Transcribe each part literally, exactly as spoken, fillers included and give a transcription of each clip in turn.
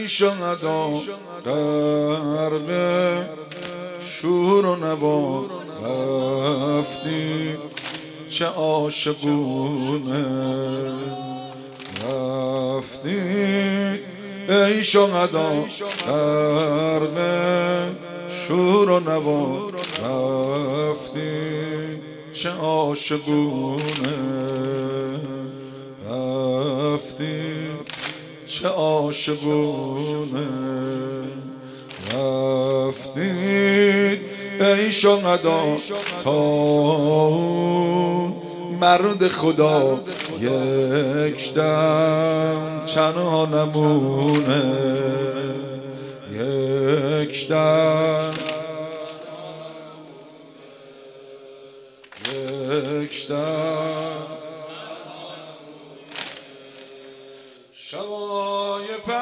ای شهدا غرق شور و نوا رفتی چه عاشقونه رفتی ای شهدا غرق شور و نوا رفتی چه عاشقونه رفتی چه عاشقونه رفتی ای شهدا تا مرد خدا یک دم تنها نمونه یک دم یک دم شبای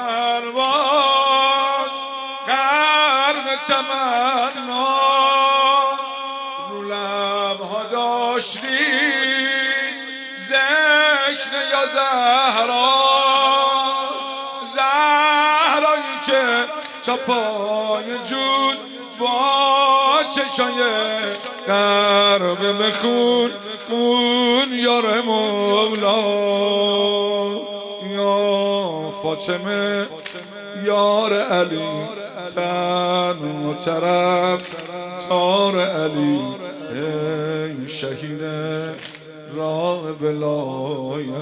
پرواز غرق تمنا رو لبها داشتی ذکر یا زهرا زهرایی که تا پای جود با چشای غرق بخون اون یار مولا یا فاطمه یار علی تن و طرف تار علی ای شهید راه ولایت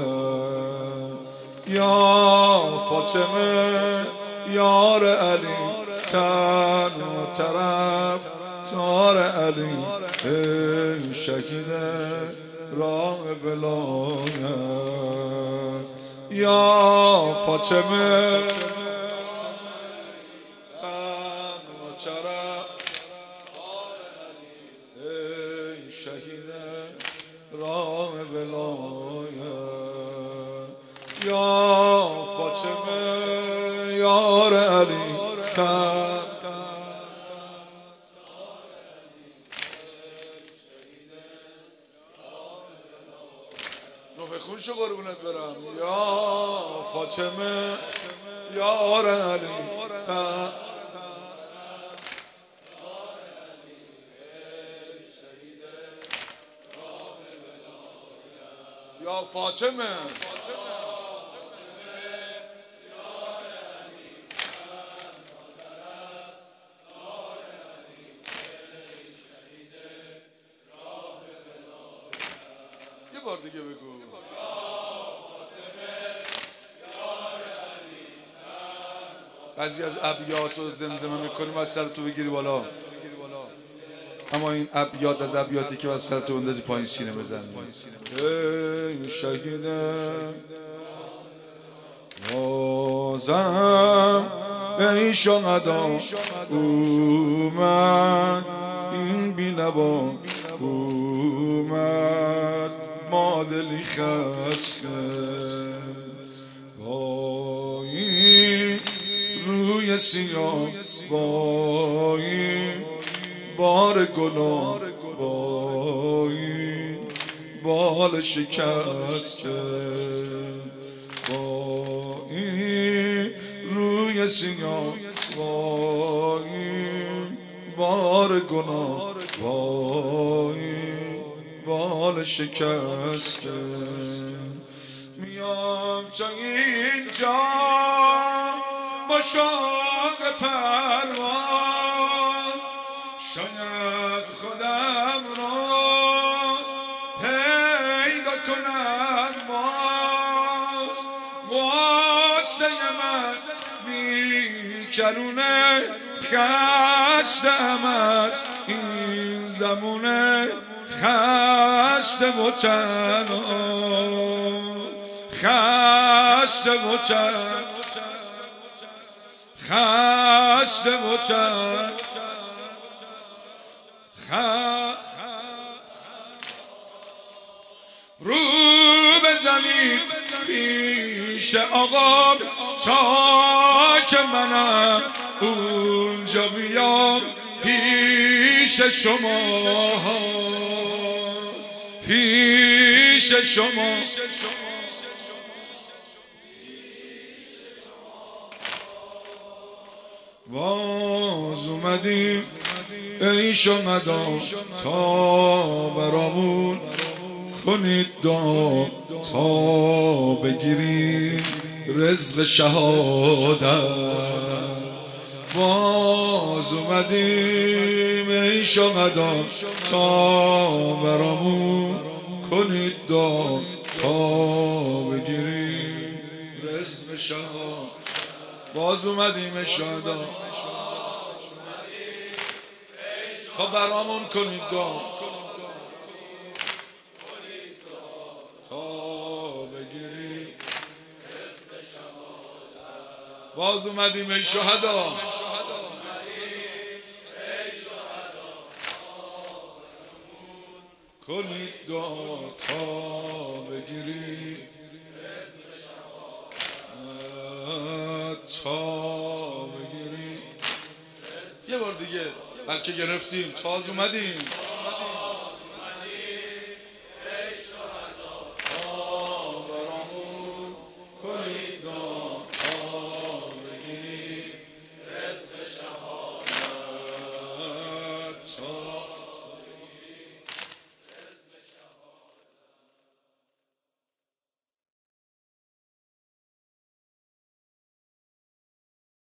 یا فاطمه یار علی تن و طرف تار علی ای شهید راه ولایت یا فاطمه تن و طرف ای شهید راه ولایت یا فاطمه یار علی تن نوح خونشو قربونت برم یا فاطمه یار علی تن یا فاطمه یه بار دیگه بگو بعضی از ابیات رو زمزمه میکنیم از سر تو بگیری بالا، اما این ابیات از ابیاتی که از سر تو بندازی پایین سینه بزنی. ای شهیده بازم ای شهدا اومد این بینوا اومد مادلی خسته با این روی سیاه با این بار گناه با این بال شکسته با این روی سیاه با این بار گناه با این بال شکسته میام تا اینجا با شوق پرواز شاید خودم رو پیدا کنم باز واسه من میکرونه خستم از این زمونه خسته و تنها خسته و تنها خسته و تنها رو بزنید پیش آقا تا که منم اونجا بیام پیش شما پیش شما باز اومدیم ای شهدا تا برامون کنید دعا تا بگیریم رزق شهادت. باز اومدیم ای شهدا تا برامون کنید دعا تا بگیریم رزق شهادت. باز اومدیم ای شهدا تا برامون کنید دعا تا بگیریم. باز اومدیم ای شهدا کنید دعا تا بگیریم تا بگیریم. یه بار دیگه بلکه گرفتیم. تاز اومدیم